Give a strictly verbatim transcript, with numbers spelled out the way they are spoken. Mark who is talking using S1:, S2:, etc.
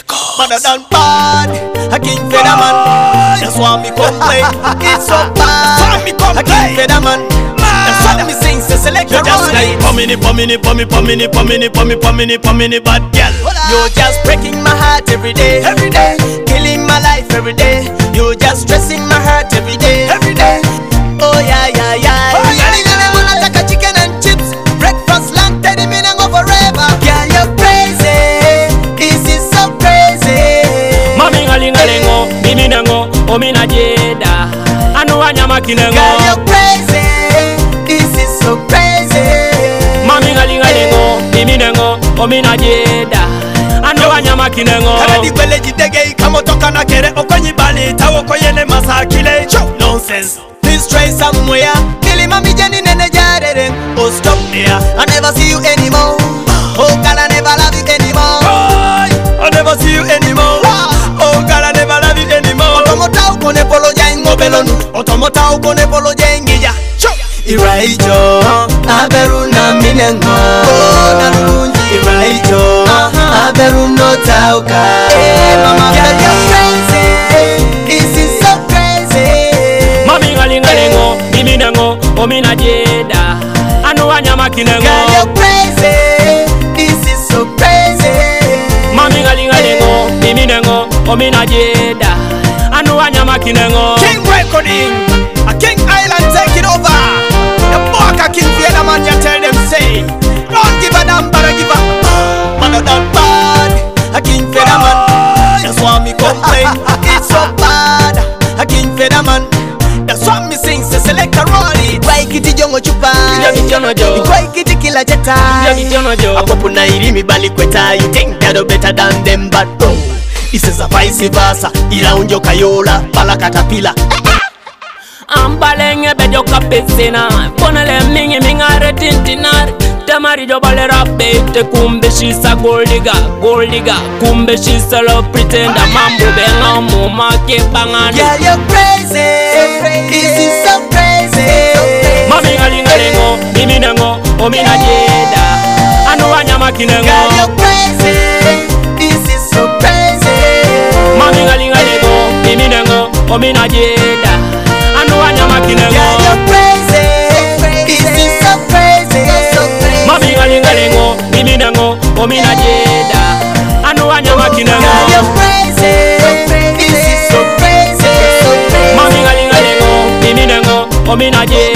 S1: Mother than bad, a king feather man. That's why me complain. It's so bad. A king feather man. That's why me sing. So select your just like pomini, pomini, pomini, pomini, pomini, pomini, pomini, pomini, bad girl. You're just breaking my heart every day, every day. Killing my life every day. You're just stressing my heart every day, every day. Oh yeah, yeah, yeah. Oh yeah, yeah. Like a chicken and chips, breakfast, lunch, thirty minutes go forever. Girl, you're crazy. This is so crazy.
S2: Mami ngalingalengo, mimi nango, omina jeda. Anu wanyama kinengo.
S1: Girl, you're crazy. This is so crazy.
S2: Mami ngalingalengo, mimi nango, omina jeda. Anu wanyama kinengo.
S1: Kana di kwele jidege kamo toka na kere okonyi bali tawo koyele masakile. Nonsense. Please try somewhere. Kili mami jeni nene jarere. Oh stop there. I never see you anymore. Oh God, I never love you anymore. I never see you anymore. Oh God, I never love you anymore. Otomota ukone polo jengo belonu. Otomota ukone polo jengija. Iraijo, aberu na minengo. Oh narunji. Iraijo, aberu no tauka. Hey mama, girl you're crazy. This is so crazy.
S2: Mami ngalingalengo, mimi nango, omina jeda. Anu wanyama kinengo.
S1: Girl you're crazy. This is so crazy.
S2: Mami ngalingalengo, mimi nango, omina jeda. Anu wanyama kinengo.
S1: King recording, a King Island taking over. The boy a King Feather man, you tell them say, don't give a damn, but I give a mother than bad. A King Feather man, that's why me complain. It's so bad. A King Feather man, that's why me sing. So select a roll it. Why kiti jongo chupa? Why kiti kila cheta? Apopo na irimi bali kweta. You think that you're better than them, but oh, this is a vice versa. Ila unjo kayola, pala katapila.
S2: Ambalenge bejo kapesina. Ponele mingi mingare tintinar. Tamari jo bale rabete. Kumbe she's a gold digger, gold digger. Kumbe she's a love pretender. Mambo benga muma ke bangana.
S1: Girl you're crazy. This is so crazy.
S2: Mami ngalingalengo, mimi nango, omina jeda. Anu wanyama kinengo.
S1: Girl you're crazy. This is so crazy.
S2: Mami ngalingalengo, mimi nango, omina jeda. Anu wanyama kinengo.
S1: Girl you're crazy. This is so crazy.
S2: Mami ngalingalengo, mimi nango, omina jeda. Anu wanyama kinengo.
S1: Girl you're crazy. This is so crazy.
S2: Mami ngalingalengo, mimi nango, omina jeda.